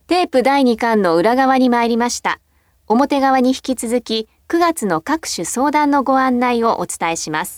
テープ第2巻の裏側に参りました。表側に引き続き9月の各種相談のご案内をお伝えします。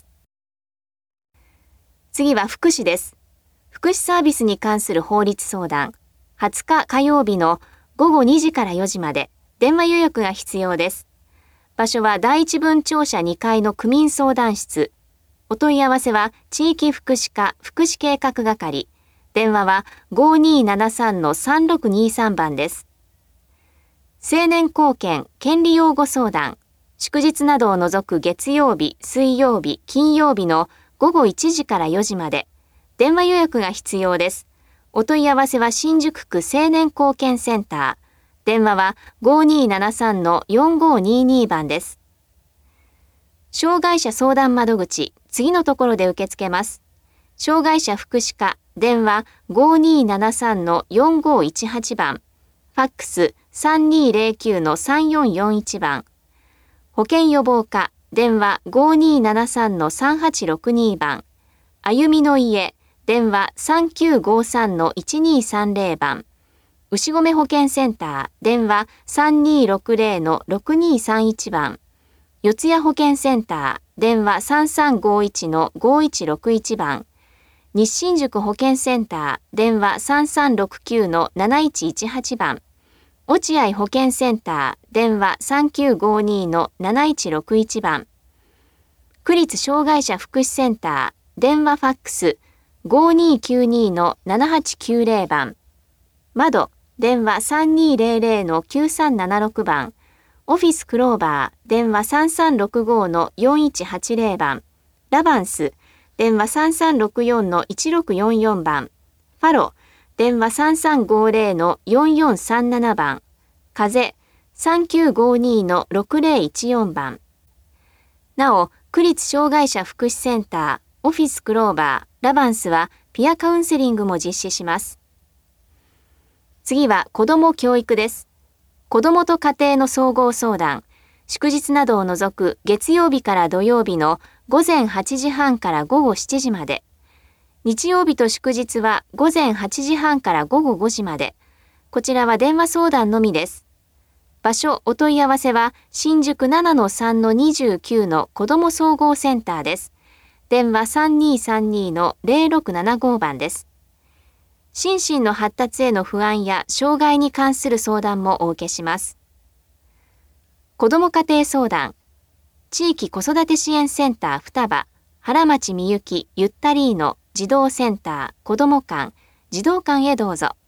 次は福祉です。福祉サービスに関する法律相談、20日火曜日の午後2時から4時まで電話予約が必要です。場所は第一分庁舎2階の区民相談室。お問い合わせは地域福祉課福祉計画係。電話は 5273-3623 番です。青年貢献権利擁護相談。祝日などを除く月曜日、水曜日、金曜日の午後1時から4時まで。電話予約が必要です。お問い合わせは新宿区青年貢献センター。電話は 5273-4522 番です。障害者相談窓口、次のところで受け付けます。障害者福祉課、電話 5273-4518 番。ファックス 3209-3441 番。保健予防課、電話 5273-3862 番。歩みの家、電話 3953-1230 番。牛込保健センター、電話 3260-6231 番。四谷保健センター、電話 3351-5161 番。日新宿保健センター、電話 3369-7118 番。落合保健センター、電話 3952-7161 番。区立障害者福祉センター、電話ファックス 5292-7890 番。窓、電話 3200-9376 番。オフィスクローバー、電話 3365-4180 番。ラバンス、電話 3364-1644 番。ファロ、電話 3350-4437 番。風、3952-6014 番。なお、区立障害者福祉センター、オフィスクローバー、ラバンスはピアカウンセリングも実施します。次は子ども教育です。子どもと家庭の総合相談、祝日などを除く月曜日から土曜日の午前8時半から午後7時まで。日曜日と祝日は午前8時半から午後5時まで。こちらは電話相談のみです。場所、お問い合わせは新宿 7-3-29 の子ども総合センターです。電話 3232-0675 番です。心身の発達への不安や障害に関する相談もお受けします。子ども家庭相談、地域子育て支援センター双葉、原町みゆきゆったりーの児童センター、子ども館、児童館へどうぞ。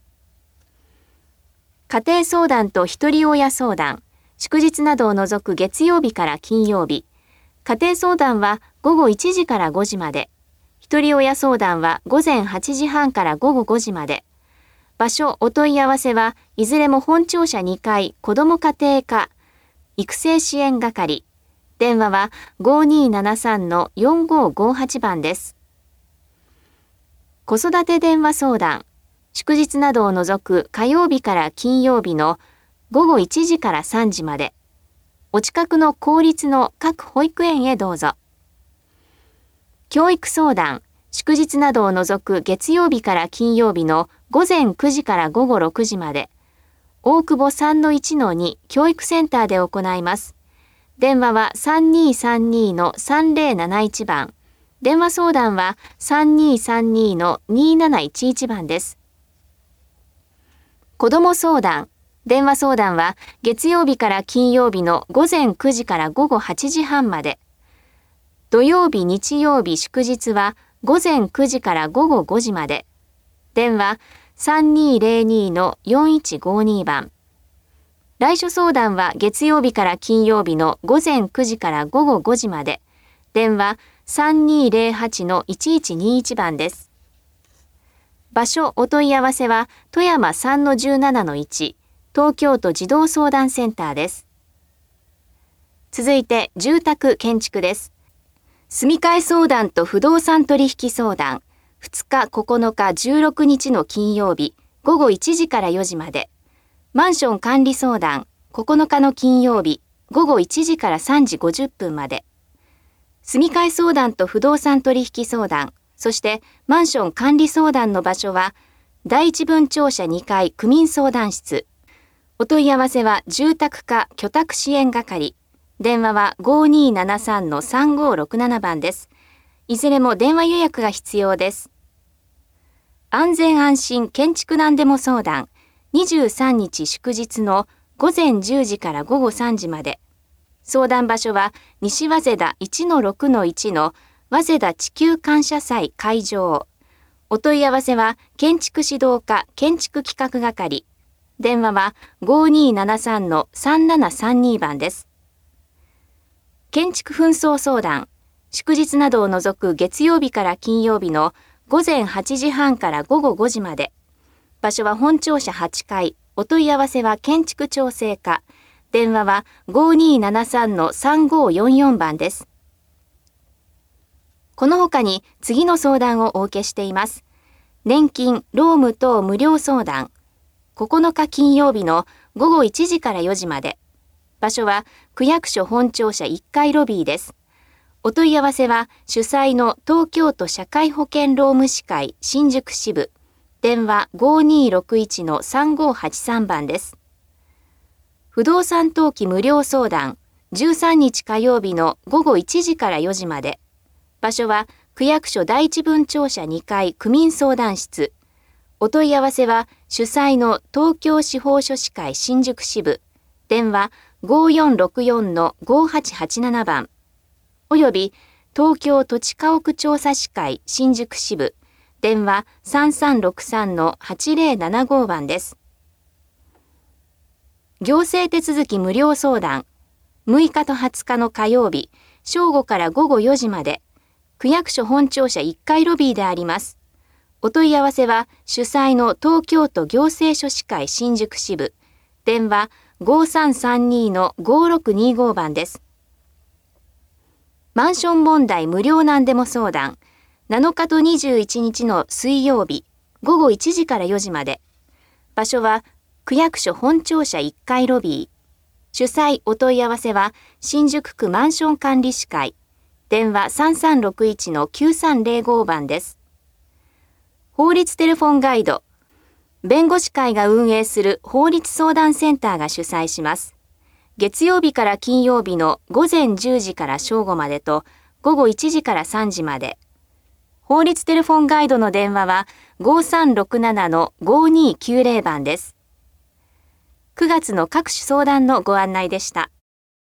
家庭相談と一人親相談、祝日などを除く月曜日から金曜日。家庭相談は午後1時から5時まで。一人親相談は午前8時半から午後5時まで。場所、お問い合わせはいずれも本庁舎2階子ども家庭科育成支援係。電話は 5273-4558 番です。子育て電話相談。祝日などを除く火曜日から金曜日の午後1時から3時まで。お近くの公立の各保育園へどうぞ。教育相談。祝日などを除く月曜日から金曜日の午前9時から午後6時まで。大久保 3-1-2 教育センターで行います。電話は 3232-3071 番。電話相談は 3232-2711 番です。子ども相談。電話相談は月曜日から金曜日の午前9時から午後8時半まで。土曜日、日曜日、祝日は午前9時から午後5時まで。電話 3202-4152 番。来所相談は月曜日から金曜日の午前9時から午後5時まで。電話 3208-1121 番です。場所、お問い合わせは富山 3-17-1 東京都児童相談センターです。続いて住宅建築です。住み替え相談と不動産取引相談、2日、9日、16日の金曜日、午後1時から4時まで。マンション管理相談、9日の金曜日、午後1時から3時50分まで。住み替え相談と不動産取引相談、そしてマンション管理相談の場所は、 第一分庁舎2階区民相談室。お問い合わせは住宅課居宅支援係。電話は 5273-3567 番です。いずれも電話予約が必要です。安全安心建築なんでも相談。23日祝日の午前10時から午後3時まで。相談場所は西早稲田 1-6-1 の早稲田地球感謝祭会場。お問い合わせは建築指導課建築企画係。電話は 5273-3732 番です。建築紛争相談。祝日などを除く月曜日から金曜日の午前8時半から午後5時まで。場所は本庁舎8階。お問い合わせは建築調整課。電話は 5273-3544 番です。この他に次の相談をお受けしています。年金、労務等無料相談。9日金曜日の午後1時から4時まで。場所は区役所本庁舎1階ロビーです。お問い合わせは主催の東京都社会保険労務士会新宿支部。電話 5261-3583 番です。不動産登記無料相談。13日火曜日の午後1時から4時まで。場所は区役所第一分庁舎2階区民相談室。お問い合わせは主催の東京司法書士会新宿支部。電話 5464-5887 番。および東京土地家屋調査士会新宿支部。電話 3363-8075 番です。行政手続き無料相談。6日と20日の火曜日、正午から午後4時まで。区役所本庁舎1階ロビーであります。お問い合わせは主催の東京都行政書士会新宿支部。電話 5332-5625 番です。マンション問題無料なんでも相談。7日と21日の水曜日、午後1時から4時まで。場所は区役所本庁舎1階ロビー。主催お問い合わせは新宿区マンション管理士会。電話 3361-9305 番です。法律テレフォンガイド。弁護士会が運営する法律相談センターが主催します。月曜日から金曜日の午前10時から正午までと午後1時から3時まで。法律テレフォンガイドの電話は 5367-5290 番です。9月の各種相談のご案内でした。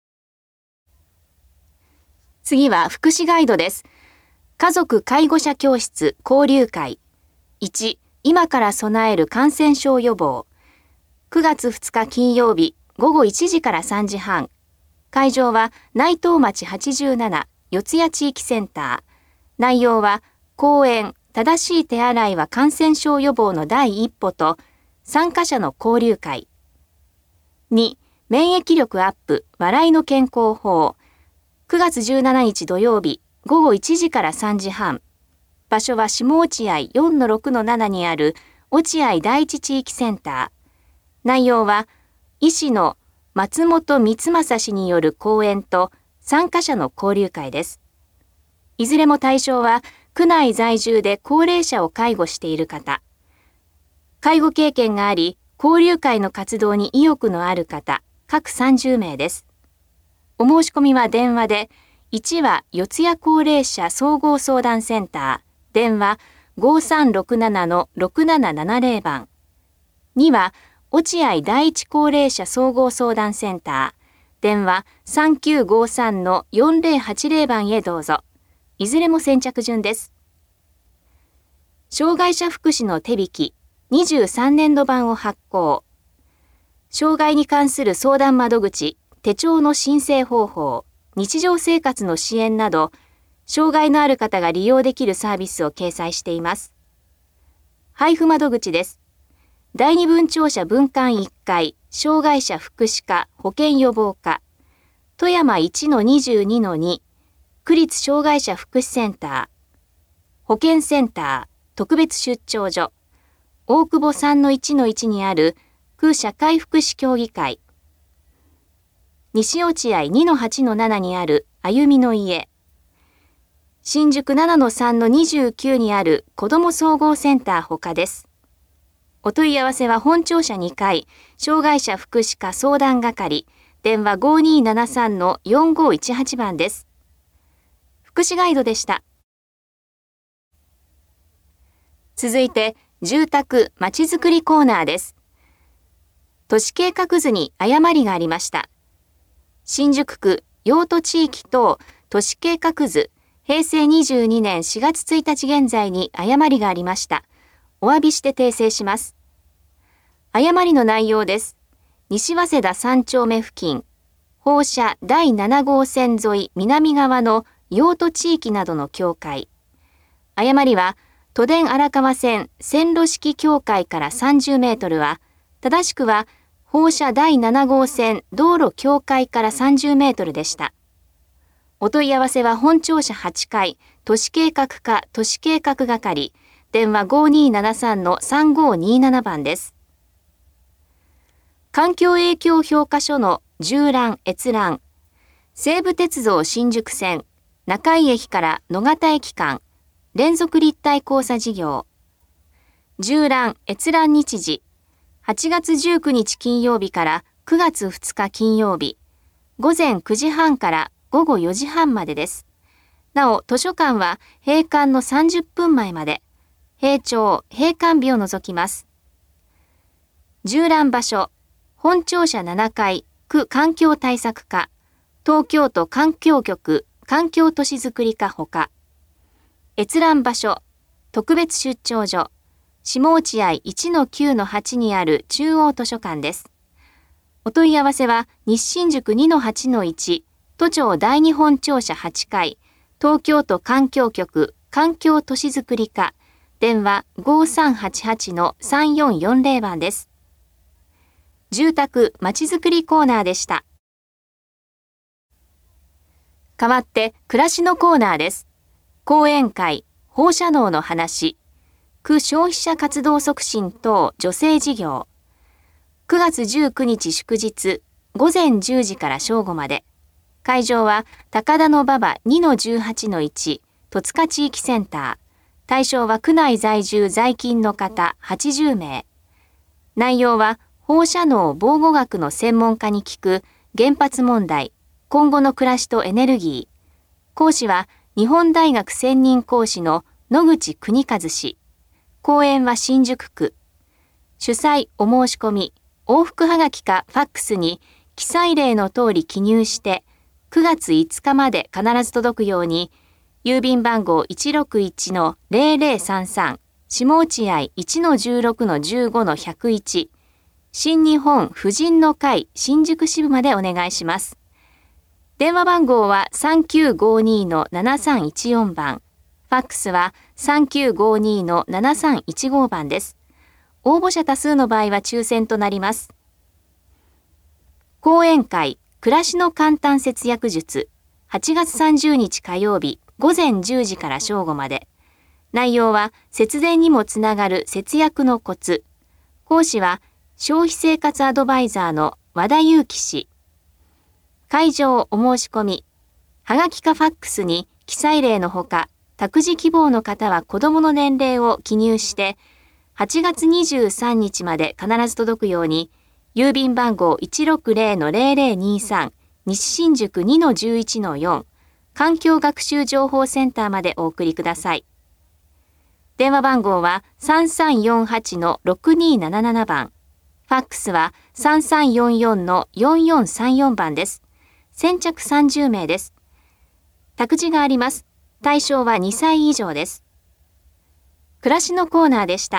次は福祉ガイドです。家族介護者教室交流会。1、今から備える感染症予防。9月2日金曜日午後1時から3時半。会場は内藤町87四谷地域センター。内容は講演、正しい手洗いは感染症予防の第一歩と、参加者の交流会。2、免疫力アップ、笑いの健康法。9月17日土曜日、午後1時から3時半。場所は下落合 4-6-7 にある落合第一地域センター。内容は、医師の松本光正氏による講演と参加者の交流会です。いずれも対象は、区内在住で高齢者を介護している方、介護経験があり、交流会の活動に意欲のある方、各30名です。お申し込みは電話で、1は四谷高齢者総合相談センター、電話 5367-6770 番。2は、落合第一高齢者総合相談センター、電話 3953-4080 番へどうぞ。いずれも先着順です。障害者福祉の手引き23年度版を発行。障害に関する相談窓口、手帳の申請方法、日常生活の支援など、障害のある方が利用できるサービスを掲載しています。配布窓口です。第二分庁舎分館1階、障害者福祉課保健予防課、富山 1-22-2、区立障害者福祉センター、保健センター、特別出張所、大久保 3-1-1 にある区社会福祉協議会、西落合 2-8-7 にある歩みの家、新宿 7-3-29 にある子ども総合センターほかです。 お問い合わせは本庁舎2階、障害者福祉課相談係、電話 5273-4518 番です。福祉ガイドでした。続いて、住宅まちづくりコーナーです。都市計画図に誤りがありました。新宿区用途地域等都市計画図平成22年4月1日現在に誤りがありました。お詫びして訂正します。誤りの内容です。西早稲田3丁目付近、放射第7号線沿い南側の用途地域などの境界。誤りは、都電荒川線線路式境界から30メートルは、正しくは、放射第7号線道路境界から30メートルでした。お問い合わせは本庁舎8階、都市計画課都市計画係、電話 5273-3527 番です。環境影響評価書の縦覧閲覧、西武鉄道新宿線、中井駅から野方駅間、連続立体交差事業。縦覧閲覧日時、8月19日金曜日から9月2日金曜日、午前9時半から午後4時半までです。なお、図書館は閉館の30分前まで、閉庁・閉館日を除きます。縦覧場所、本庁舎7階、区環境対策課、東京都環境局、環境都市づくり課ほか。閲覧場所、特別出張所、下落合 1-9-8 にある中央図書館です。お問い合わせは西新宿 2-8-1、都庁第二本庁舎8階、東京都環境局、環境都市づくり課、電話 5388-3440 番です。住宅まちづくりコーナーでした。代わって暮らしのコーナーです。講演会、放射能の話、区消費者活動促進等助成事業。9月19日祝日、午前10時から正午まで。会場は高田馬場 2-18-1 戸塚地域センター。対象は区内在住在勤の方80名。内容は放射能防護学の専門家に聞く原発問題、今後の暮らしとエネルギー。講師は日本大学専任講師の野口邦和氏。講演は新宿区。主催お申し込み、往復はがきかファックスに記載例の通り記入して9月5日まで必ず届くように、郵便番号 161-0033 下落合 1-16-15-101 新日本婦人の会新宿支部までお願いします。電話番号は 3952-7314 番。ファックスは 3952-7315 番です。応募者多数の場合は抽選となります。講演会、暮らしの簡単節約術、8月30日火曜日、午前10時から正午まで。内容は節電にもつながる節約のコツ。講師は消費生活アドバイザーの和田祐樹氏。会場お申し込み。はがきかファックスに記載例のほか、託児希望の方は子供の年齢を記入して、8月23日まで必ず届くように、郵便番号 160-0023 西新宿 2-11-4 環境学習情報センターまでお送りください。電話番号は 3348-6277 番。ファックスは 3344-4434 番です。先着30名です。託児があります。対象は2歳以上です。暮らしのコーナーでした。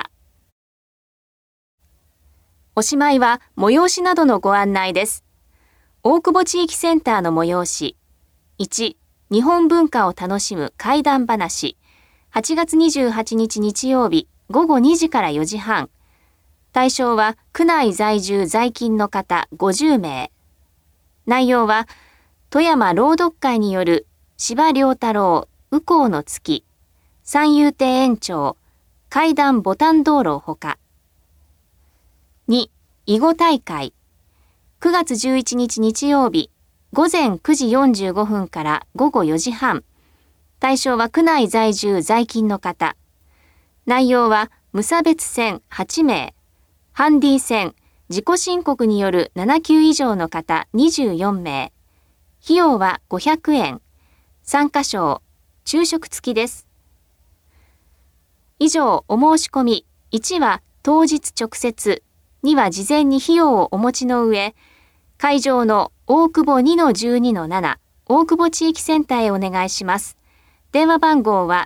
おしまいは催しなどのご案内です。大久保地域センターの催し。1、日本文化を楽しむ怪談話。8月28日日曜日午後2時から4時半。対象は区内在住在勤の方50名。内容は富山朗読会による司馬遼太郎右近の月、三遊亭園長、怪談ボタン道路ほか。2、囲碁大会。9月11日日曜日、午前9時45分から午後4時半。対象は区内在住在勤の方。内容は無差別戦8名、 ハンディ船、自己申告による7級以上の方24名。費用は500円。参加賞、昼食付きです。以上、お申し込み。1は当日直接、2は事前に費用をお持ちの上、会場の大久保 2-12-7 大久保地域センターへお願いします。電話番号は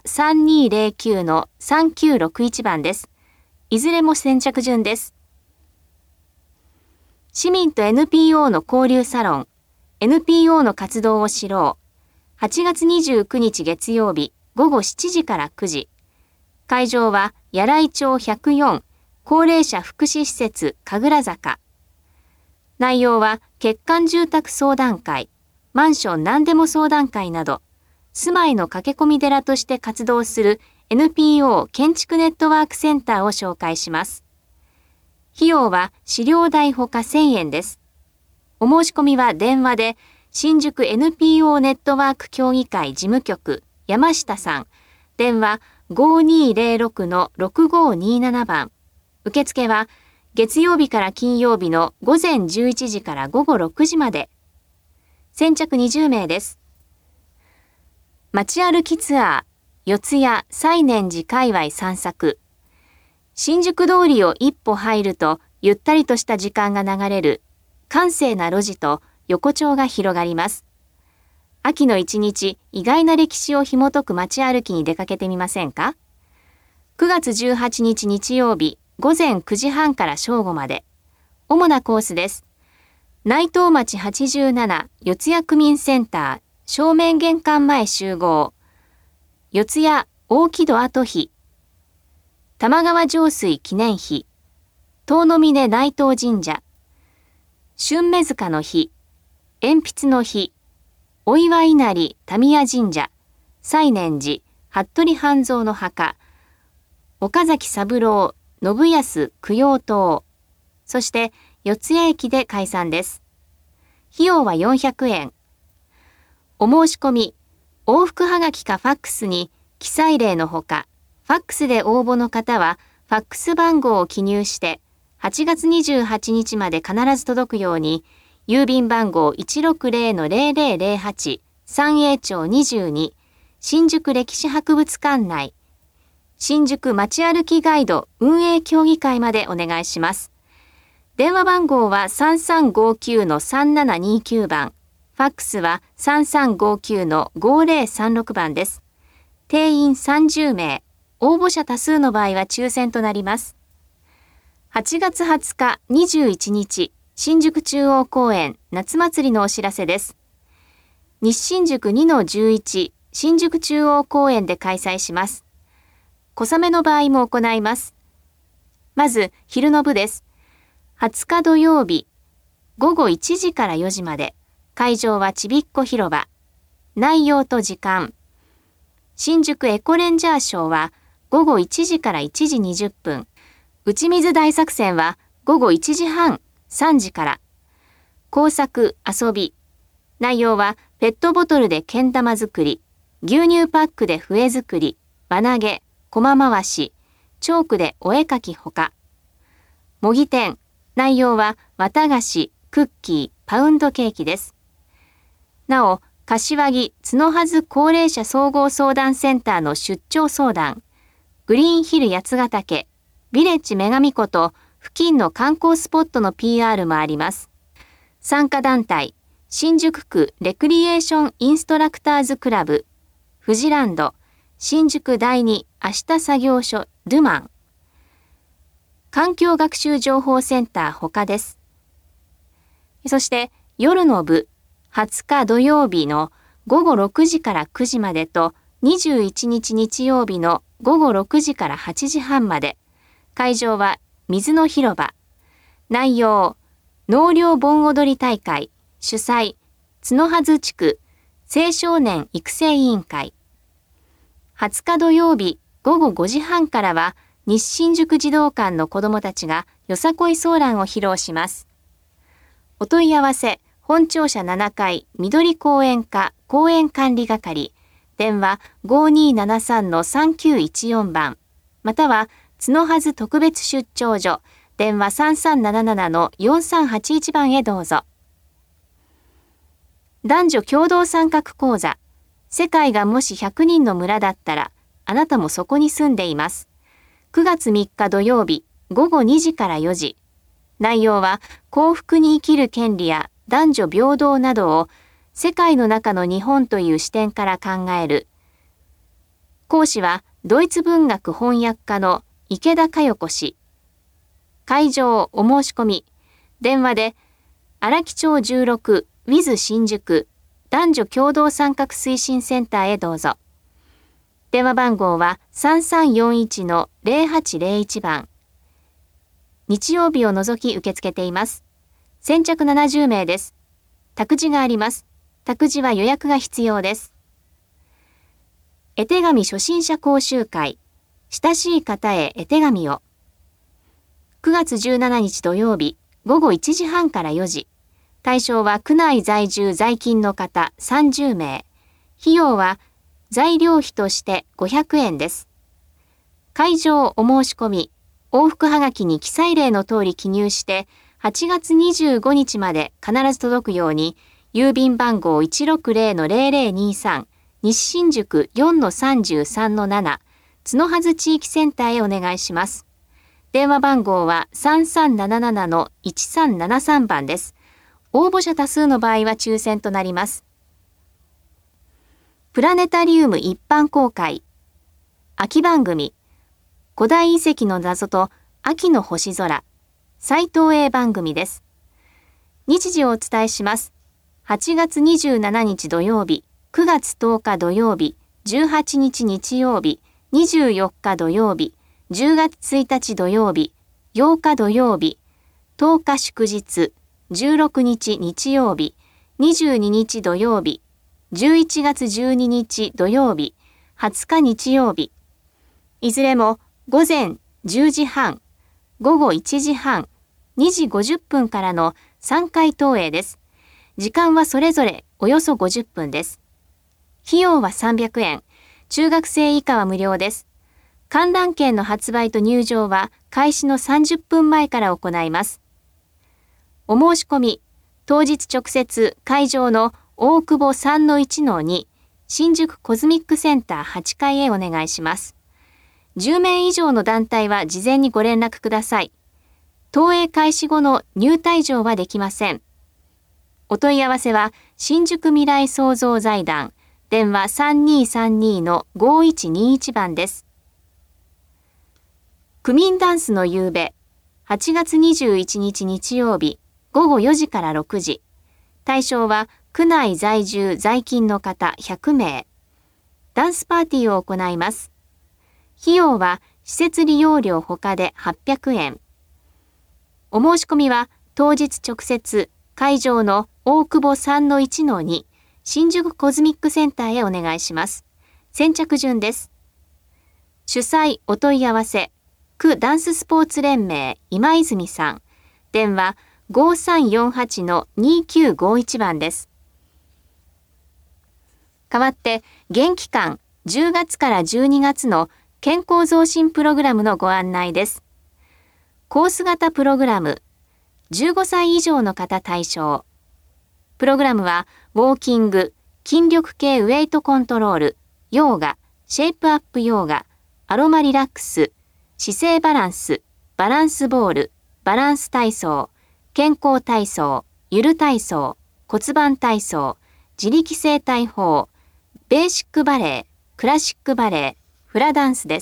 3209-3961 番です。いずれも先着順です。市民と NPO の交流サロン、NPO の活動を知ろう。8月29日月曜日午後7時から9時。会場は柳井町104高齢者福祉施設神楽坂。内容は欠陥住宅相談会、マンション何でも相談会など、住まいの駆け込み寺として活動する NPO 建築ネットワークセンターを紹介します。費用は資料代ほか1000円です。お申し込みは電話で新宿 NPO ネットワーク協議会事務局山下さん、電話 5206-6527 番。受付は月曜日から金曜日の午前11時から午後6時まで。先着20名です。街歩きツアー、四谷西念寺界隈散策。新宿通りを一歩入るとゆったりとした時間が流れる閑静な路地と横丁が広がります。秋の一日、意外な歴史を紐解く街歩きに出かけてみませんか？ 9 月18日日曜日、午前9時半から正午まで。主なコースです。内藤町87四谷区民センター正面玄関前集合。四谷大木戸跡碑。玉川上水記念碑。遠野峰内藤神社。春目塚の碑。鉛筆の碑。お岩稲荷民谷神社。西念寺服部半蔵の墓。岡崎三郎信康供養塔。そして四ツ谷駅で解散です。費用は400円。お申し込み、往復はがきかファックスに記載例のほか、ファックスで応募の方はファックス番号を記入して8月28日まで必ず届くように、郵便番号 160-0008 三栄町22新宿歴史博物館内新宿街歩きガイド運営協議会までお願いします。電話番号は 3359-3729 番。ファックスは 3359-5036 番です。定員30名。応募者多数の場合は抽選となります。8月20日21日、新宿中央公園夏祭りのお知らせです。西新宿 2-11 新宿中央公園で開催します。小雨の場合も行います。まず、昼の部です。20日土曜日、午後1時から4時まで、会場はちびっこ広場。内容と時間。新宿エコレンジャーショーは午後1時から1時20分。打ち水大作戦は午後1時半、3時から。工作、遊び。内容はペットボトルでけん玉作り、牛乳パックで笛作り、輪投げ、駒回し、チョークでお絵かきほか。模擬店。内容は綿菓子、クッキー、パウンドケーキです。なお、柏木角はず高齢者総合相談センターの出張相談、グリーンヒル八ヶ岳、ビレッジ女神湖と付近の観光スポットの PR もあります。参加団体、新宿区レクリエーションインストラクターズクラブ、フジランド、新宿第二明日作業所ドゥマン、環境学習情報センター他です。そして夜の部、20日土曜日の午後6時から9時までと21日日曜日の午後6時から8時半まで。会場は水の広場。内容、納涼盆踊り大会。主催、角はず地区青少年育成委員会。20日土曜日午後5時半からは西新宿児童館の子どもたちがよさこいソーランを披露します。お問い合わせ、本庁舎7階緑公園課公園管理係、電話 5273-3914 番、または角はず特別出張所電話3377-4381番へどうぞ。男女共同参画講座。世界がもし100人の村だったら、あなたもそこに住んでいます。9月3日土曜日、午後2時から4時。内容は、幸福に生きる権利や男女平等などを、世界の中の日本という視点から考える。講師は、ドイツ文学翻訳家の池田佳代子氏。会場お申し込み。電話で、荒木町16、WIZ 新宿、男女共同参画推進センターへどうぞ。電話番号は3341-0801番。日曜日を除き受け付けています。先着70名です。託児があります。託児は予約が必要です。絵手紙初心者講習会。親しい方へ絵手紙を。9月17日土曜日、午後1時半から4時。対象は区内在住在勤の方30名。費用は材料費として500円です。会場お申し込み、往復はがきに記載例の通り記入して、8月25日まで必ず届くように、郵便番号 160-0023、西新宿 4-33-7、角筈地域センターへお願いします。電話番号は3377-1373番です。応募者多数の場合は抽選となります。プラネタリウム一般公開。秋番組。古代遺跡の謎と秋の星空。斉藤 A 番組です。日時をお伝えします。8月27日土曜日、9月10日土曜日、18日日曜日、24日土曜日、10月1日土曜日、8日土曜日、10日祝日、16日日曜日、22日土曜日、11月12日土曜日、20日日曜日。いずれも午前10時半、午後1時半、2時50分からの3回投影です。時間はそれぞれおよそ50分です。費用は300円、中学生以下は無料です。観覧券の発売と入場は開始の30分前から行います。お申し込み、当日直接会場の大久保 3-1-2 新宿コズミックセンター8階へお願いします。10名以上の団体は事前にご連絡ください。投影開始後の入退場はできません。お問い合わせは新宿未来創造財団電話 3232-5121 番です。区民ダンスの夕べ、8月21日日曜日、午後4時から6時。対象は区内在住在勤の方100名。ダンスパーティーを行います。費用は施設利用料ほかで800円。お申し込みは当日直接会場の大久保 3-1-2 新宿コズミックセンターへお願いします。先着順です。主催お問い合わせ、区ダンススポーツ連盟今泉さん。電話5348-2951 番です。代わって、現期間10月から12月の健康増進プログラムのご案内です。コース型プログラム、15歳以上の方対象。プログラムは、ウォーキング、筋力系ウェイトコントロール、ヨーガ、シェイプアップヨーガ、アロマリラックス、姿勢バランス、バランスボール、バランス体操、健康体操、ゆる体操、骨盤体操、自力性体法、ベーシックバレエ、クラシックバレエ、フラダンスです。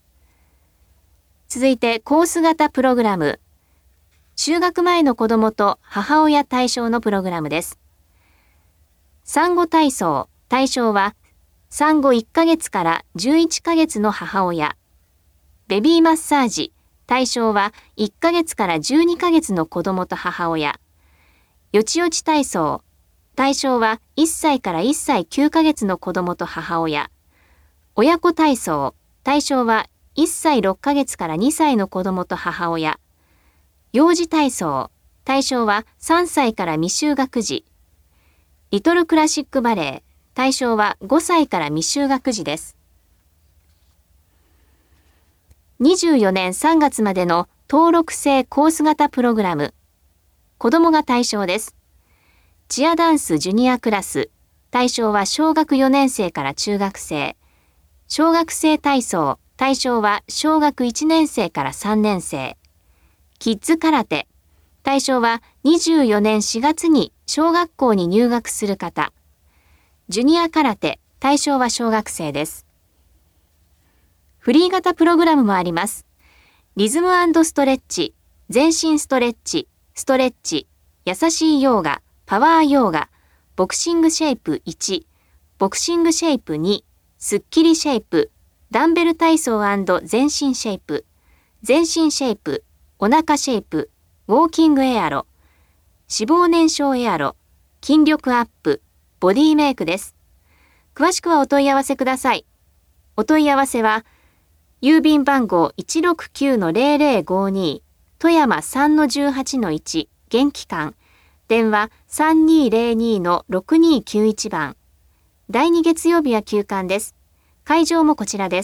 続いてコース型プログラム。就学前の子どもと母親対象のプログラムです。産後体操、対象は産後1ヶ月から11ヶ月の母親。ベビーマッサージ、対象は1ヶ月から12ヶ月の子どもと母親。よちよち体操、対象は1歳から1歳9ヶ月の子どもと母親。親子体操、対象は1歳6ヶ月から2歳の子どもと母親。幼児体操、対象は3歳から未就学児。リトルクラシックバレエ、対象は5歳から未就学児です。24年3月までの登録制コース型プログラム。子供が対象です。チアダンスジュニアクラス。対象は小学4年生から中学生。小学生体操。対象は小学1年生から3年生。キッズ空手。対象は24年4月に小学校に入学する方。ジュニア空手。対象は小学生です。フリー型プログラムもあります。リズム&ストレッチ、全身ストレッチ、ストレッチ、優しいヨーガ、パワーヨーガ、ボクシングシェイプ1、ボクシングシェイプ2、スッキリシェイプ、ダンベル体操&全身シェイプ、全身シェイプ、お腹シェイプ、ウォーキングエアロ、脂肪燃焼エアロ、筋力アップ、ボディメイクです。詳しくはお問い合わせください。お問い合わせは、郵便番号 169-0052 富山 3-18-1 現期間電話 3202-6291 番第2月曜日は休館です。会場もこちらです。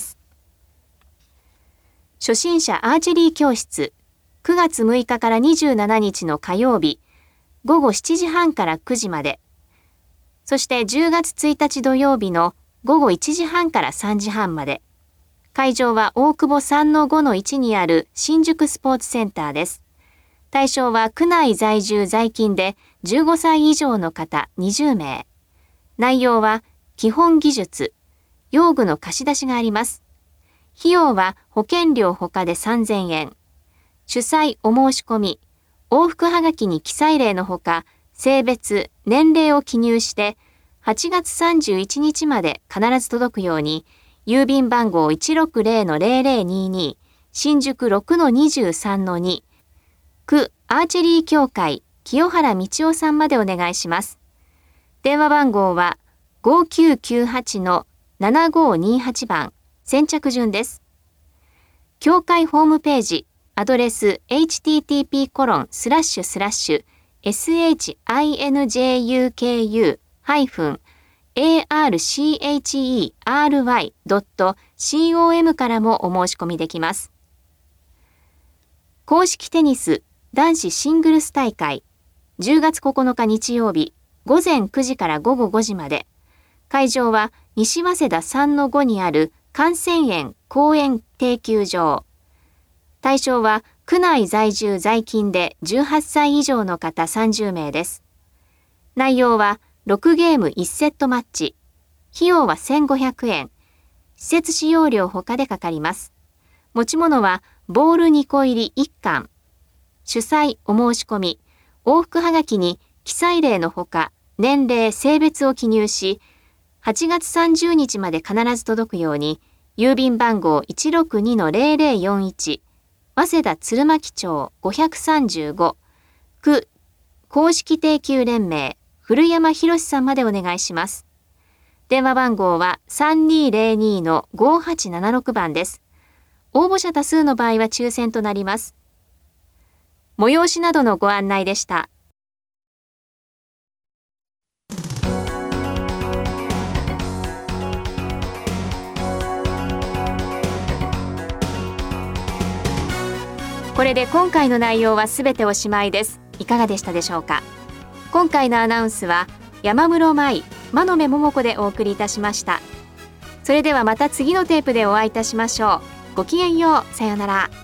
初心者アーチェリー教室9月6日から27日の火曜日午後7時半から9時まで、そして10月1日土曜日の午後1時半から3時半まで。会場は大久保 3-5-1 にある新宿スポーツセンターです。対象は区内在住在勤で15歳以上の方20名。内容は基本技術、用具の貸し出しがあります。費用は保険料ほかで3000円。主催お申し込み、往復はがきに記載例のほか、性別、年齢を記入して8月31日まで必ず届くように、郵便番号 160-0022 新宿 6-23-2 区アーチェリー協会清原道夫さんまでお願いします。電話番号は 5998-7528 番先着順です。協会ホームページアドレス http://sinjuku-archery.com からもお申し込みできます。公式テニス男子シングルス大会10月9日日曜日午前9時から午後5時まで。会場は西早稲田 3-5 にある観泉園公園定休場。対象は区内在住在勤で18歳以上の方30名です。内容は6ゲーム1セットマッチ。費用は1500円。施設使用料ほかでかかります。持ち物はボール2個入り1缶。主催お申し込み、往復はがきに記載例のほか、年齢、性別を記入し、8月30日まで必ず届くように、郵便番号 162-0041 早稲田鶴巻町535区公式定休連盟古山博さんまでお願いします。電話番号は 3202-5876 番です。応募者多数の場合は抽選となります。催しなどのご案内でした。これで今回の内容はすべておしまいです。いかがでしたでしょうか。今回のアナウンスは山室舞、真鍋桃子でお送りいたしました。それではまた次のテープでお会いいたしましょう。ごきげんよう。さようなら。